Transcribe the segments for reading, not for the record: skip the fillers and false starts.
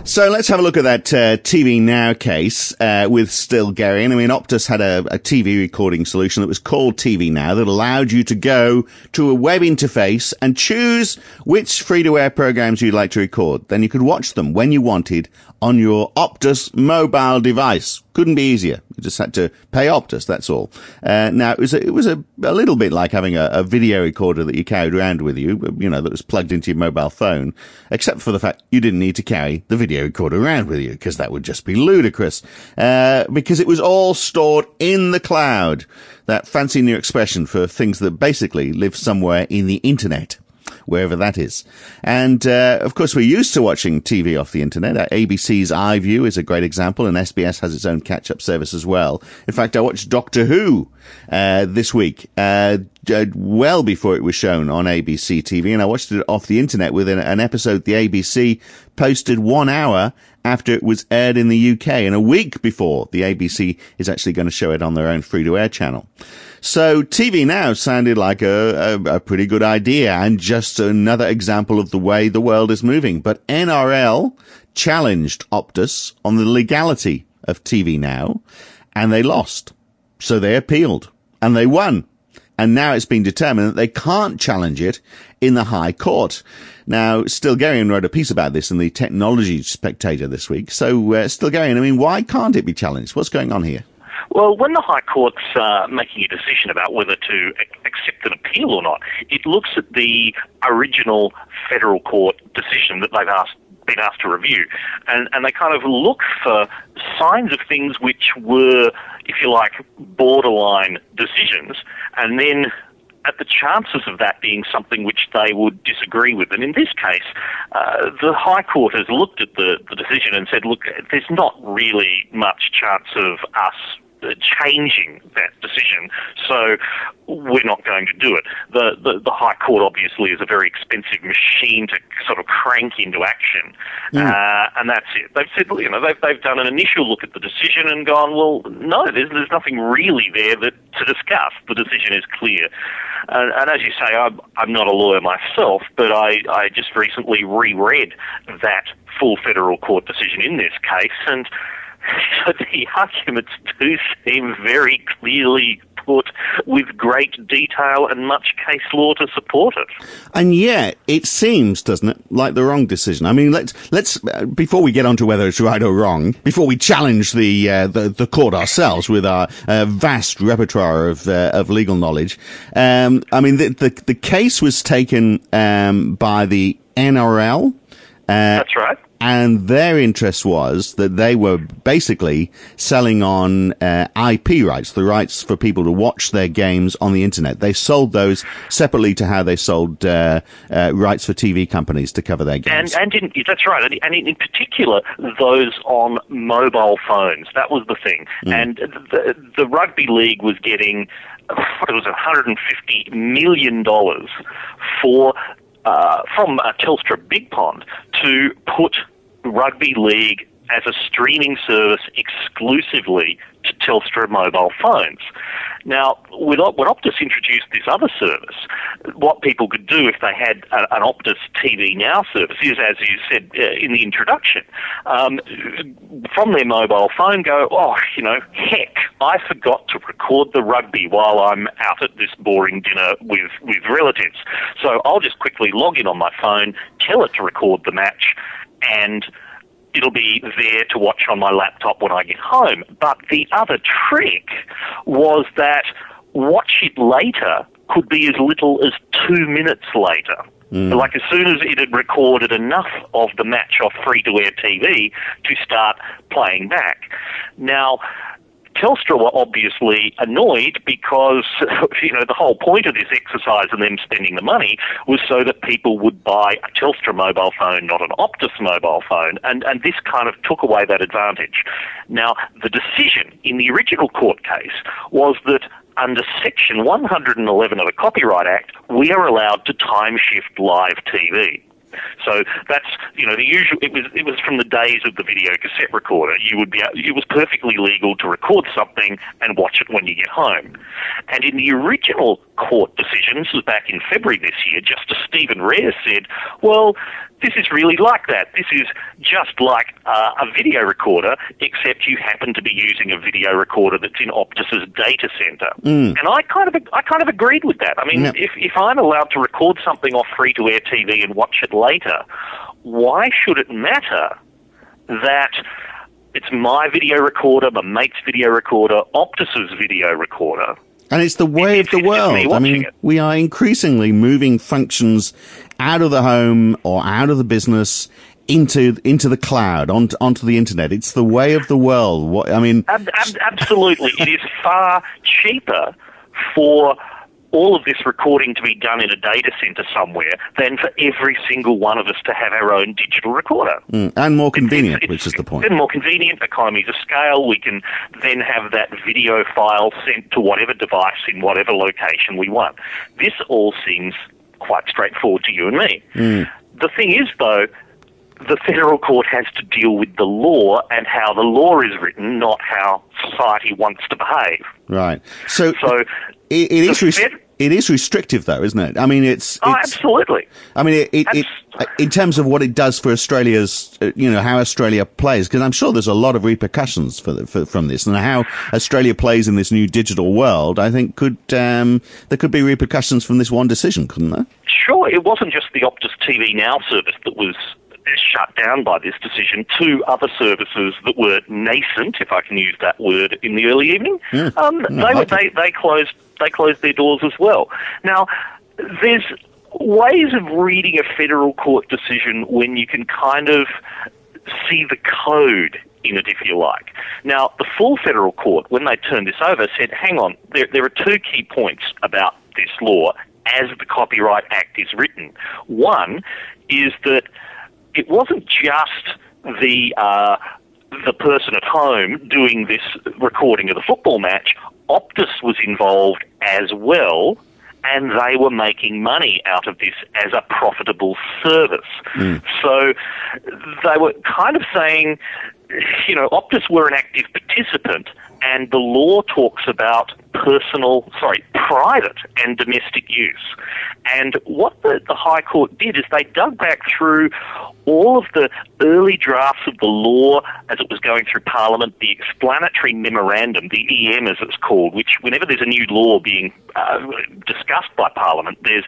So let's have a look at that TV Now case with Stilgherrian. I mean, Optus had a TV recording solution that was called TV Now that allowed you to go to a web interface and choose which free-to-air programs you'd like to record. Then you could watch them when you wanted on your Optus mobile device. Couldn't be easier. You just had to pay Optus, that's all. Now, it was a little bit like having a video recorder that you carried around with you, that was plugged into your mobile phone, except for the fact you didn't need to carry the video recorder around with you, because that would just be ludicrous. Because it was all stored in the cloud. That fancy new expression for things that basically live somewhere in the internet, wherever that is. And, of course, we're used to watching TV off the internet. ABC's iView is a great example, and SBS has its own catch-up service as well. In fact, I watched Doctor Who, this week, well before it was shown on ABC TV, and I watched it off the internet with an episode the ABC posted 1 hour after it was aired in the UK, and a week before the ABC is actually going to show it on their own free-to-air channel. So TV Now sounded like a pretty good idea and just another example of the way the world is moving. But NRL challenged Optus on the legality of TV Now, and they lost. So they appealed, and they won. And now it's been determined that they can't challenge it in the High Court. Now, Stilgherrian wrote a piece about this in the Technology Spectator this week. So, Stilgherrian, I mean, why can't it be challenged? What's going on here? Well, when the High Court's making a decision about whether to accept an appeal or not, it looks at the original federal court decision that been asked to review, and they kind of look for signs of things which were, if you like, borderline decisions, and then at the chances of that being something which they would disagree with. And in this case, the High Court has looked at the decision and said, look, there's not really much chance of us changing that decision, so we're not going to do it. The High Court obviously is a very expensive machine to sort of crank into action, and that's it. They've said, they've done an initial look at the decision and gone, well, no, there's nothing really there to discuss. The decision is clear. And as you say, I'm not a lawyer myself, but I just recently reread that full federal court decision in this case, and so the arguments do seem very clearly put with great detail and much case law to support it. And yet, it seems, doesn't it, like the wrong decision. I mean, let's before we get on to whether it's right or wrong, before we challenge the court ourselves with our vast repertoire of legal knowledge, I mean, the case was taken by the NRL. That's right. And their interest was that they were basically selling on IP rights, the rights for people to watch their games on the internet. They sold those separately to how they sold rights for TV companies to cover their games. That's right. And in particular, those on mobile phones. That was the thing. And the rugby league was getting, it was $150 million from Telstra Big Pond to put rugby league as a streaming service exclusively to Telstra mobile phones. Now, when Optus introduced this other service, what people could do if they had an Optus TV Now service is, as you said in the introduction, from their mobile phone go, heck, I forgot to record the rugby while I'm out at this boring dinner with relatives. So I'll just quickly log in on my phone, tell it to record the match, and it'll be there to watch on my laptop when I get home. But the other trick was that watch it later could be as little as 2 minutes later. Like as soon as it had recorded enough of the match off free-to-air TV to start playing back. Now, Telstra were obviously annoyed because, the whole point of this exercise and them spending the money was so that people would buy a Telstra mobile phone, not an Optus mobile phone, and this kind of took away that advantage. Now, the decision in the original court case was that under Section 111 of the Copyright Act, we are allowed to time shift live TV. So that's, the usual. It was from the days of the video cassette recorder. It was perfectly legal to record something and watch it when you get home. And in the original court decision, this was back in February this year, Justice Stephen Rare said, well, this is really like that. This is just like a video recorder, except you happen to be using a video recorder that's in Optus's data center. And I kind of agreed with that. I mean, if I'm allowed to record something off free-to-air TV and watch it later, why should it matter that it's my video recorder, my mate's video recorder, Optus's video recorder? And it's the way of the world. I mean, we are increasingly moving functions out of the home or out of the business into the cloud, onto the internet. It's the way of the world. Absolutely. It is far cheaper for all of this recording to be done in a data center somewhere than for every single one of us to have our own digital recorder. And more convenient, which is the point. And more convenient, economies of scale. We can then have that video file sent to whatever device in whatever location we want. This all seems quite straightforward to you and me. The thing is, though, the federal court has to deal with the law and how the law is written, not how society wants to behave. Right. So it is restrictive, though, isn't it? I mean, it's absolutely. I mean, it in terms of what it does for Australia's, how Australia plays, because I'm sure there's a lot of repercussions from this, and how Australia plays in this new digital world. I think there could be repercussions from this one decision, couldn't there? Sure. It wasn't just the Optus TV Now service that was shut down by this decision. Two other services that were nascent, if I can use that word, in the early evening, they closed their doors as well. Now, there's ways of reading a federal court decision when you can kind of see the code in it, if you like. Now, the full federal court, when they turned this over, said, hang on, there are two key points about this law as the Copyright Act is written. One is that it wasn't just the person at home doing this recording of the football match. Optus was involved as well, and they were making money out of this as a profitable service. So they were kind of saying, Optus were an active participant, and the law talks about private and domestic use. And what the High Court did is they dug back through all of the early drafts of the law as it was going through Parliament, the explanatory memorandum, the EM as it's called, which whenever there's a new law being discussed by Parliament, there's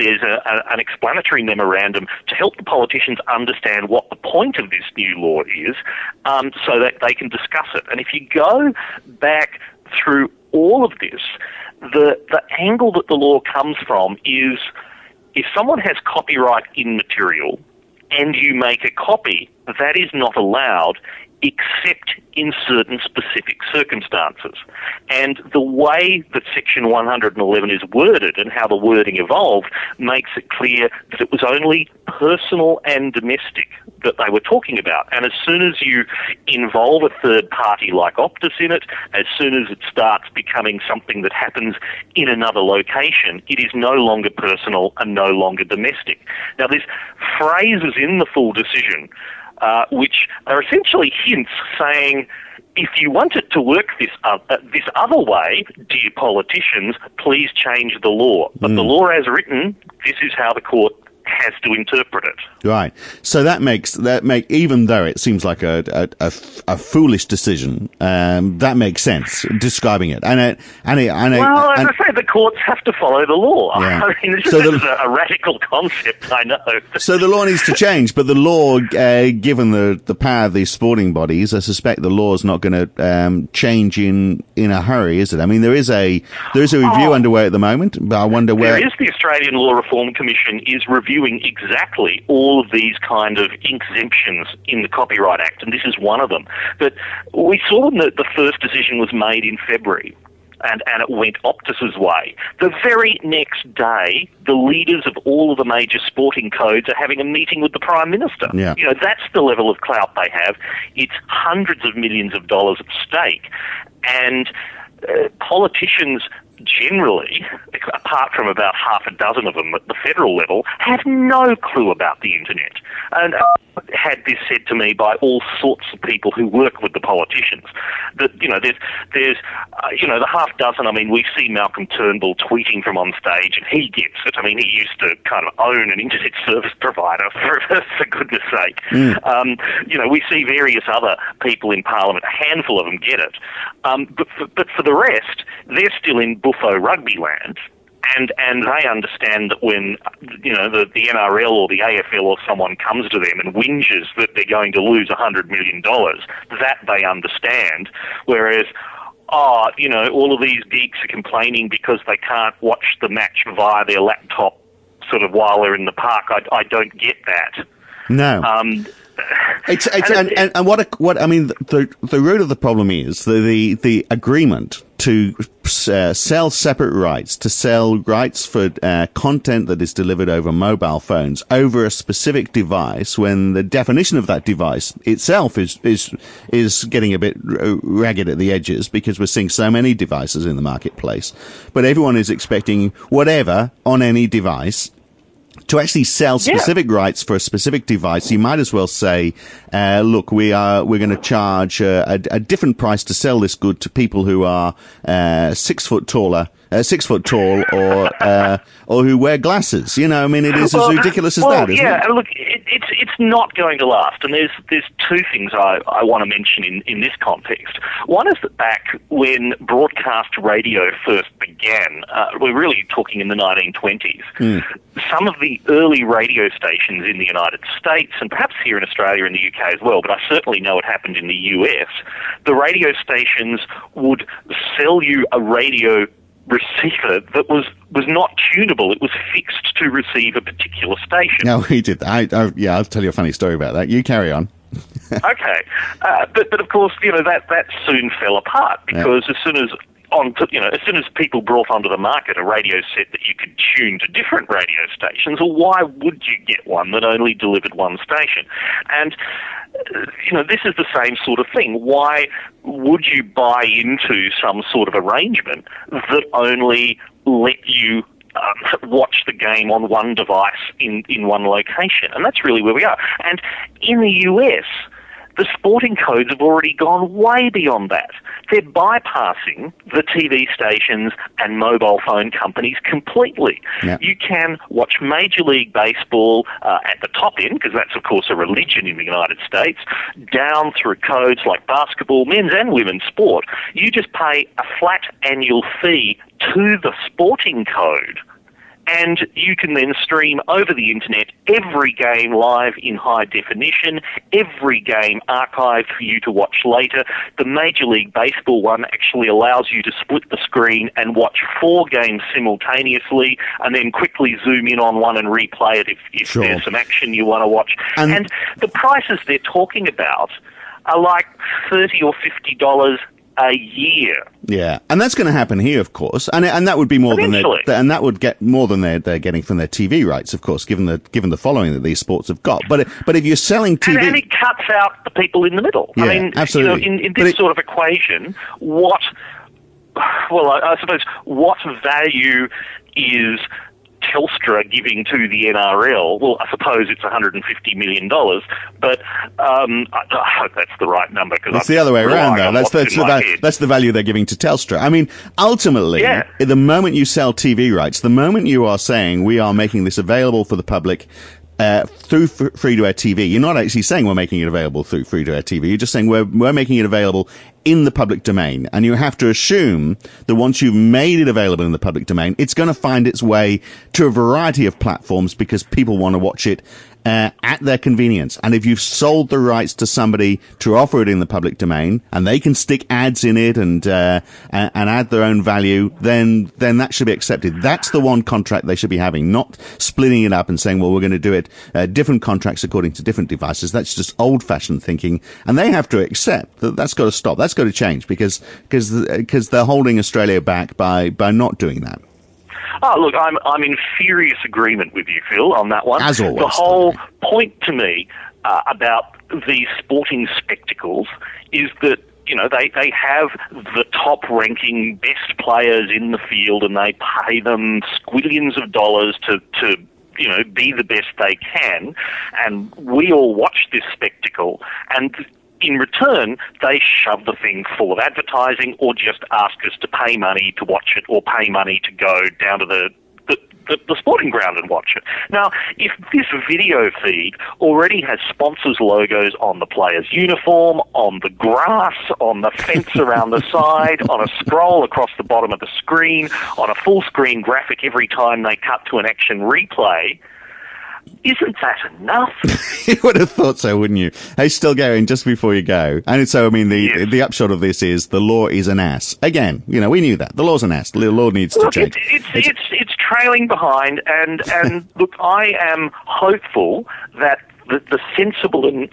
an explanatory memorandum to help the politicians understand what the point of this new law is, so that they can discuss it. And if you go back through all of this, the angle that the law comes from is if someone has copyright in material and you make a copy, that is not allowed except in certain specific circumstances. And the way that Section 111 is worded and how the wording evolved makes it clear that it was only personal and domestic that they were talking about. And as soon as you involve a third party like Optus in it, as soon as it starts becoming something that happens in another location, it is no longer personal and no longer domestic. Now, there's phrases in the full decision which are essentially hints saying, if you want it to work this other way, dear politicians, please change the law. But the law as written, this is how the court has to interpret it. Right. So that makes even though it seems like a foolish decision, that makes sense describing it. Well, as I say, the courts have to follow the law. Yeah. I mean, this is a radical concept, I know. So the law needs to change, but the law, given the power of these sporting bodies, I suspect the law is not going to change in a hurry, is it? I mean, there is a review underway at the moment, but I wonder where. There is. The Australian Law Reform Commission is reviewing exactly all of these kind of exemptions in the Copyright Act, and this is one of them. But we saw that the first decision was made in February, and it went Optus's way. The very next day, the leaders of all of the major sporting codes are having a meeting with the Prime Minister. Yeah. That's the level of clout they have. It's hundreds of millions of dollars at stake, and politicians generally, apart from about half a dozen of them at the federal level, have no clue about the internet. And had this said to me by all sorts of people who work with the politicians, that, there's the half dozen. I mean, we see Malcolm Turnbull tweeting from on stage, and he gets it. I mean, he used to kind of own an internet service provider, for goodness sake. We see various other people in Parliament, a handful of them get it. But for the rest, they're still in buffo rugby land. And they understand that when, the NRL or the AFL or someone comes to them and whinges that they're going to lose $100 million, that they understand. Whereas, all of these geeks are complaining because they can't watch the match via their laptop sort of while they're in the park. I don't get that. No. The root of the problem is the agreement to sell separate rights, to sell rights for content that is delivered over mobile phones over a specific device, when the definition of that device itself is getting a bit ragged at the edges, because we're seeing so many devices in the marketplace. But everyone is expecting whatever on any device. To actually sell specific rights for a specific device, you might as well say, look, we're going to charge a different price to sell this good to people who are 6 foot tall, or who wear glasses. It is as ridiculous as that, isn't it? Look, it's not going to last. And there's two things I want to mention in this context. One is that back when broadcast radio first began, we're really talking in the 1920s, some of the early radio stations in the United States, and perhaps here in Australia and the UK as well, but I certainly know it happened in the US, the radio stations would sell you a radio receiver that was not tunable. It was fixed to receive a particular station. No, he did. I'll tell you a funny story about that. You carry on. Okay. But of course, that soon fell apart, because as soon as people brought onto the market a radio set that you could tune to different radio stations, well, why would you get one that only delivered one station? And, this is the same sort of thing. Why would you buy into some sort of arrangement that only let you watch the game on one device in one location? And that's really where we are. And in the US, the sporting codes have already gone way beyond that. They're bypassing the TV stations and mobile phone companies completely. Yep. You can watch Major League Baseball at the top end, because that's, of course, a religion in the United States, down through codes like basketball, men's and women's sport. You just pay a flat annual fee to the sporting code, and you can then stream over the internet every game live in high definition, every game archived for you to watch later. The Major League Baseball one actually allows you to split the screen and watch 4 games simultaneously, and then quickly zoom in on one and replay it if there's some action you want to watch. And the prices they're talking about are like $30 or $50 a year. Yeah, and that's going to happen here, of course, and that would be more than that would get more than they're getting from their TV rights, of course, given the following that these sports have got. But if you're selling TV, and it cuts out the people in the middle. Yeah, I mean, absolutely. In this sort of equation, I suppose what value is Telstra giving to the NRL? Well, I suppose it's $150 million, but I hope that's the right number. It's the other way around, though. That's the value they're giving to Telstra. I mean, ultimately, the moment you sell TV rights, the moment you are saying we are making this available for the public through free-to-air TV, you're not actually saying we're making it available through free-to-air TV. You're just saying we're making it available in the public domain. And you have to assume that once you've made it available in the public domain, it's going to find its way to a variety of platforms, because people want to watch it at their convenience. And if you've sold the rights to somebody to offer it in the public domain, and they can stick ads in it and add their own value, then that should be accepted. That's the one contract they should be having, not splitting it up and saying, well, we're going to do it different contracts according to different devices. That's just old-fashioned thinking, and they have to accept that that's got to stop. That's got to change, because they're holding Australia back by not doing that. Oh, look, I'm in furious agreement with you, Phil, on that one. As always. The whole point to me about these sporting spectacles is that, they have the top-ranking best players in the field, and they pay them squillions of dollars to be the best they can, and we all watch this spectacle, and in return, they shove the thing full of advertising or just ask us to pay money to watch it or pay money to go down to the sporting ground and watch it. Now, if this video feed already has sponsors' logos on the player's uniform, on the grass, on the fence around the side, on a scroll across the bottom of the screen, on a full-screen graphic every time they cut to an action replay, isn't that enough? You would have thought so, wouldn't you? Hey, still going, just before you go. And so, I mean, the upshot of this is the law is an ass. Again, we knew that. The law's an ass. The law needs to change. It's trailing behind, and look, I am hopeful that the sensible and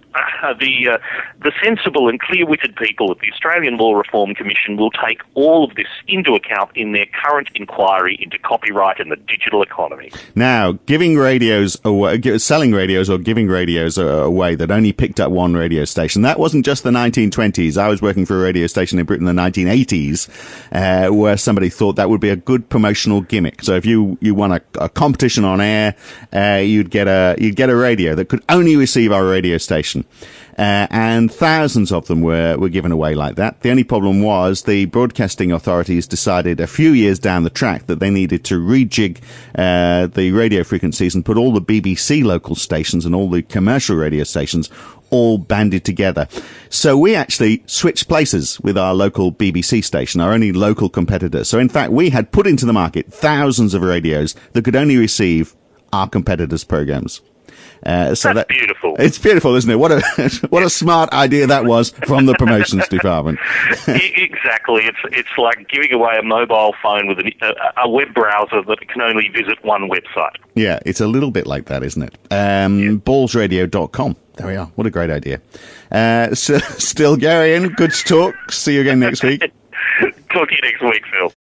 the sensible and clear-witted people of the Australian Law Reform Commission will take all of this into account in their current inquiry into copyright and the digital economy. Now, giving radios away, selling radios or giving radios away that only picked up one radio station, that wasn't just the 1920s. I was working for a radio station in Britain in the 1980s, where somebody thought that would be a good promotional gimmick. So if you won a competition on air, you'd get a radio that could only receive our radio station. And thousands of them were given away like that. The only problem was the broadcasting authorities decided a few years down the track that they needed to rejig the radio frequencies and put all the BBC local stations and all the commercial radio stations all banded together. So we actually switched places with our local BBC station, our only local competitor. So in fact, we had put into the market thousands of radios that could only receive our competitors' programs. That's beautiful. It's beautiful, isn't it? What a smart idea that was from the promotions department. Exactly. It's like giving away a mobile phone with a web browser that can only visit one website. Yeah, it's a little bit like that, isn't it? Ballsradio.com. There we are. What a great idea. Still, Gary, good to talk. See you again next week. Talk to you next week, Phil.